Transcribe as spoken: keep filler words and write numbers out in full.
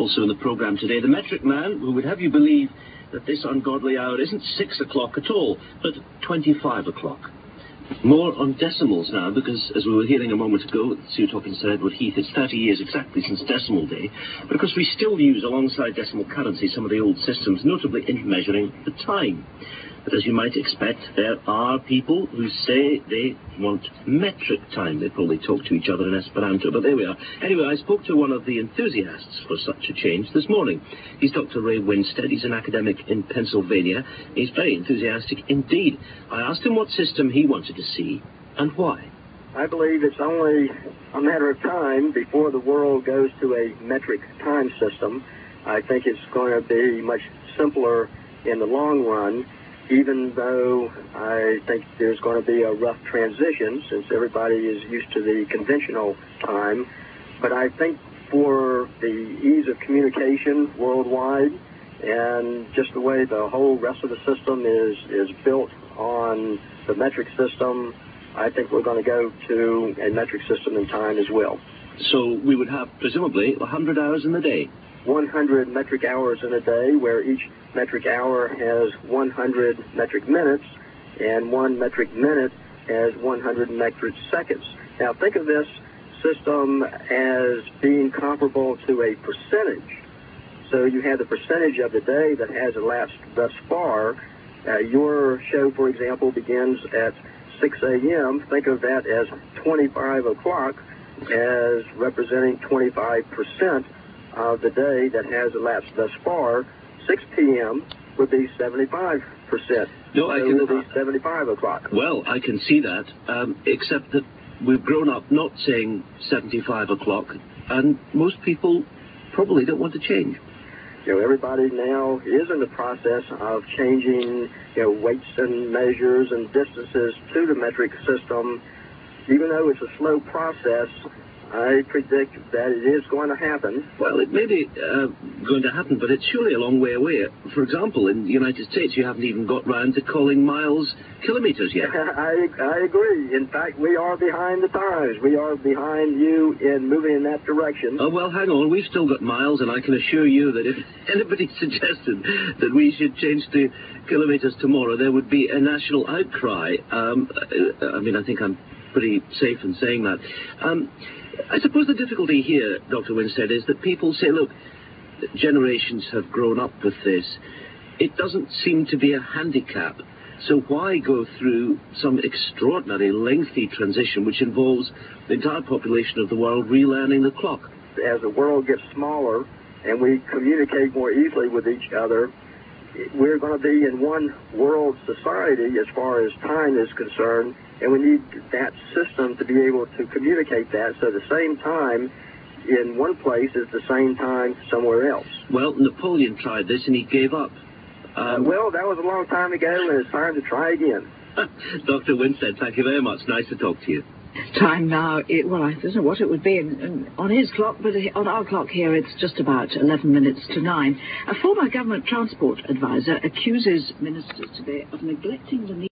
Also in the programme today, the metric man who would have you believe that this ungodly hour isn't six o'clock at all, but twenty-five o'clock. More on decimals now, because as we were hearing a moment ago, so you're talking to Sir Edward Heath, it's thirty years exactly since decimal day. But of course we still use, alongside decimal currency, some of the old systems, notably in measuring the time. But as you might expect, there are people who say they want metric time. They probably talk to each other in Esperanto, but there we are. Anyway, I spoke to one of the enthusiasts for such a change this morning. He's Doctor Ray Winstead. He's an academic in Pennsylvania. He's very enthusiastic indeed. I asked him what system he wanted to see and why. I believe it's only a matter of time before the world goes to a metric time system. I think it's going to be much simpler in the long run, even though I think there's going to be a rough transition since everybody is used to the conventional time. But I think for the ease of communication worldwide and just the way the whole rest of the system is, is built on the metric system, I think we're going to go to a metric system in time as well. So we would have, presumably, one hundred hours in the day? one hundred metric hours in a day, where each metric hour has one hundred metric minutes, and one metric minute has one hundred metric seconds. Now, think of this system as being comparable to a percentage. So you have the percentage of the day that has elapsed thus far. Uh, your show, for example, begins at six a m Think of that as twenty-five o'clock, as representing twenty-five percent of the day that has elapsed thus far. six p m would be seventy-five percent. No, I so can... it would be seventy-five o'clock. Well, I can see that, um, except that we've grown up not saying seventy-five o'clock, and most people probably don't want to change. You know, everybody now is in the process of changing, you know, weights and measures and distances to the metric system. Even though it's a slow process, I predict that it is going to happen. Well, it may be uh, going to happen, but it's surely a long way away. For example, in the United States, you haven't even got round to calling miles kilometres yet. I, I agree. In fact, we are behind the times. We are behind you in moving in that direction. Oh, well, hang on. We've still got miles, and I can assure you that if anybody suggested that we should change to kilometres tomorrow, there would be a national outcry. Um, I mean, I think I'm pretty safe in saying that. Um, I suppose the difficulty here, Doctor Winstead, is that people say, look, generations have grown up with this. It doesn't seem to be a handicap. So why go through some extraordinary lengthy transition which involves the entire population of the world relearning the clock? As the world gets smaller and we communicate more easily with each other, we're going to be in one world society as far as time is concerned, and we need that system to be able to communicate that, so the same time in one place is the same time somewhere else. Well, Napoleon tried this and he gave up. Um, uh, well, that was a long time ago, and it's time to try again. Doctor Winstead, thank you very much. Nice to talk to you. Time now, it, well, I don't know what it would be in, in, on his clock, but on our clock here it's just about eleven minutes to nine. A former government transport advisor accuses ministers today of neglecting the need